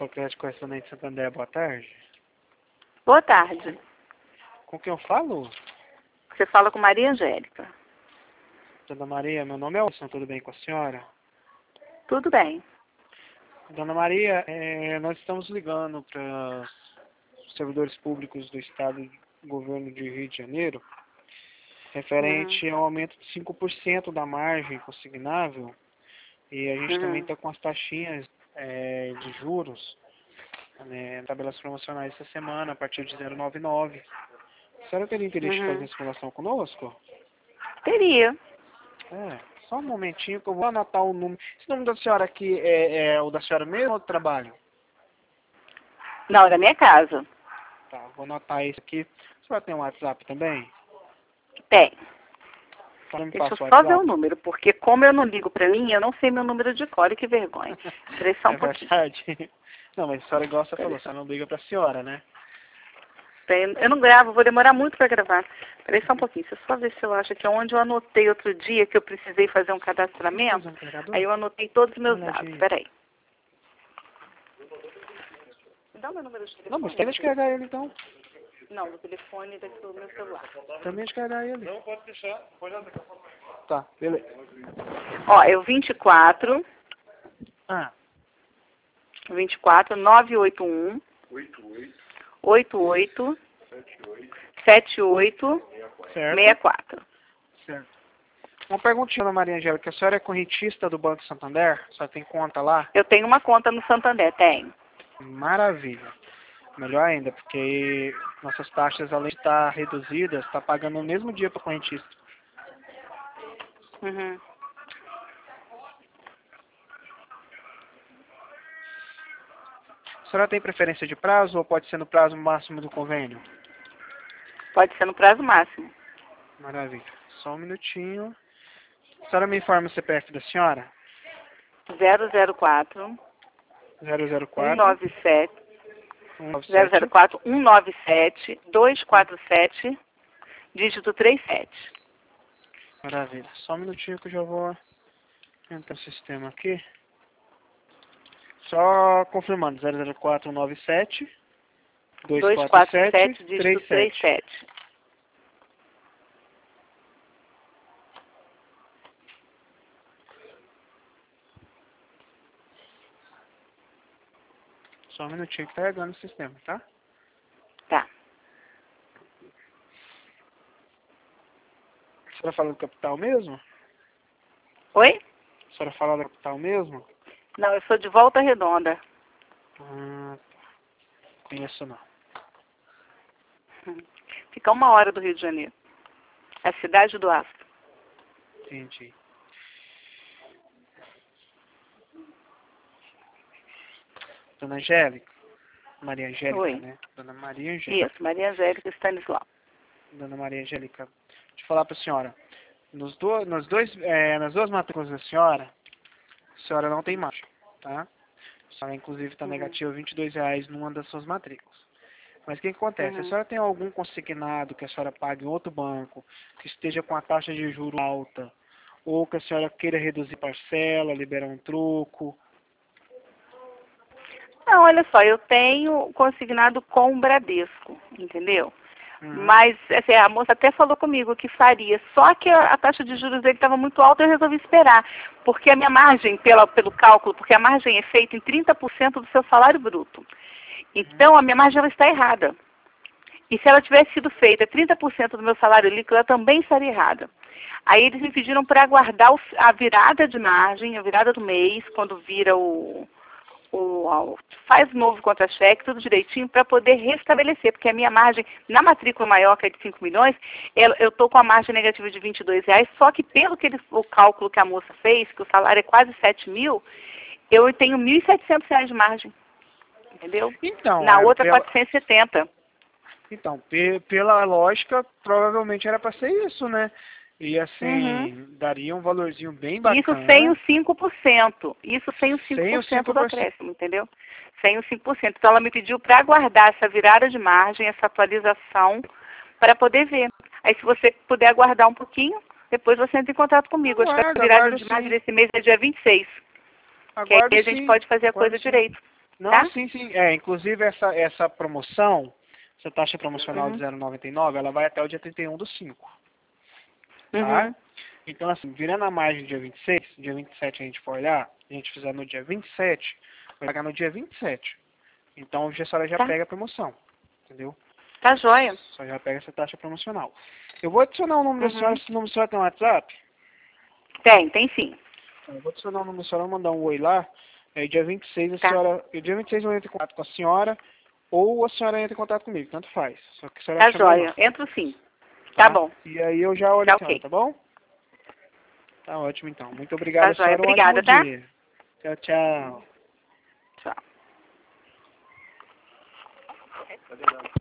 Banco Crédito Correspondente Santander, boa tarde. Boa tarde. Com quem eu falo? Você fala com Maria Angélica. Dona Maria, meu nome é Wilson, tudo bem com a senhora? Tudo bem. Dona Maria, nós estamos ligando para os servidores públicos do Estado do Governo de Rio de Janeiro, referente ao aumento de 5% da margem consignável, e a gente também está com as taxinhas de juros, tabelas promocionais essa semana, a partir de 0,99. A senhora teria interesse em fazer essa simulação conosco? Teria. Só um momentinho que eu vou anotar o número. Esse número da senhora aqui é o da senhora mesmo ou do trabalho? Não, é da minha casa. Tá, vou anotar esse aqui. A senhora tem um WhatsApp também? Tem. Me Deixa passa eu o só ver WhatsApp. o número, porque como eu não ligo pra mim, eu não sei meu número de cor, e que vergonha. Peraí só um pouquinho. Verdade. Não, mas a senhora, igual você falou, a senhora não liga pra senhora, né? Eu não gravo, vou demorar muito pra gravar. Peraí só um pouquinho, deixa eu só ver se eu acho que é onde eu anotei outro dia que eu precisei fazer um cadastramento. Aí eu anotei todos os meus dados. Peraí. Me dá o meu número de telefone. Não, mas tem de carregar ele então. Não, do telefone daqui do meu celular. Também de carregar ele. Não, pode deixar. Pode andar. Tá, beleza. Ó, é o 24 981 88 78 64. Certo. Uma perguntinha, Dona Maria Angélica. A senhora é correntista do Banco Santander? A senhora tem conta lá? Eu tenho uma conta no Santander, tenho. Maravilha. Melhor ainda, porque nossas taxas, além de estar reduzidas, está pagando no mesmo dia para o correntista. A senhora tem preferência de prazo ou pode ser no prazo máximo do convênio? Pode ser no prazo máximo. Maravilha. Só um minutinho. A senhora me informa o CPF da senhora? 004 004 197 004 197 247 dígito 37. Maravilha. Só um minutinho que eu já vou entrar no sistema aqui. Só confirmando. 004 197 247 dígito 37. Só um minutinho que tá carregando o sistema, tá? Tá. A senhora fala do capital mesmo? Oi? A senhora fala do capital mesmo? Não, eu sou de Volta Redonda. Tá. Conheço não. Fica 1 hora do Rio de Janeiro. É a cidade do Aço. Entendi. Dona Angélica. Maria Angélica, Oi. né? Dona Maria Angélica. Isso, Maria Angélica Stanislau. Dona Maria Angélica. Deixa eu falar para a senhora. Nas duas matrículas da senhora, a senhora não tem margem, tá? A senhora, inclusive, está negativa R$22 numa das suas matrículas. Mas o que acontece? A senhora tem algum consignado que a senhora pague em outro banco, que esteja com a taxa de juros alta, ou que a senhora queira reduzir parcela, liberar um troco? Não, olha só, eu tenho consignado com o Bradesco, entendeu? Mas assim, a moça até falou comigo que faria, só que a taxa de juros dele estava muito alta e eu resolvi esperar, porque a minha margem, pelo cálculo, porque a margem é feita em 30% do seu salário bruto. Então, a minha margem ela está errada. E se ela tivesse sido feita 30% do meu salário líquido, ela também estaria errada. Aí eles me pediram para aguardar a virada de margem, a virada do mês, quando vira faz novo contra-cheque, tudo direitinho, para poder restabelecer, porque a minha margem, na matrícula maior, que é de 5 milhões, eu estou com a margem negativa de R$22, só que pelo que o cálculo que a moça fez, que o salário é quase 7 mil, eu tenho R$1.700 de margem, entendeu? Então, na outra, 470. Então, pela lógica, provavelmente era para ser isso, né? E assim, daria um valorzinho bem bacana. Isso sem os 5%. Isso sem os 5%, sem o 5% do acréscimo, entendeu? Sem os 5%. Então, ela me pediu para aguardar essa virada de margem, essa atualização, para poder ver. Aí, se você puder aguardar um pouquinho, depois você entra em contato comigo. Acho que a virada de margem desse mês é dia 26. Que aí a gente pode fazer a coisa direito. Não, tá? sim, sim. Inclusive essa promoção, essa taxa promocional de 0,99, ela vai até o dia 31/5. Tá? Uhum. Então, assim, virando a margem dia 26, dia 27 a gente for olhar, a gente fizer no dia 27, vai pagar no dia 27. Então, a senhora já Tá. pega a promoção, entendeu? Tá joia. Só já pega essa taxa promocional. Eu vou adicionar o número da senhora, esse número da senhora tem um WhatsApp? Tem sim. Eu vou adicionar o número da senhora, mandar um oi lá. Aí dia 26 a Tá. senhora. Dia 26 eu entro em contato com a senhora, ou a senhora entra em contato comigo, tanto faz. Só que a senhora Tá chama joia. lá. Entro sim. Tá Tá? bom. E aí eu já olho Tá a senhora, ok. tá bom? Tá ótimo então. Muito Tá obrigado, joia. senhora. Um ótimo Obrigada, tá? dia. Tchau, tchau. Tchau.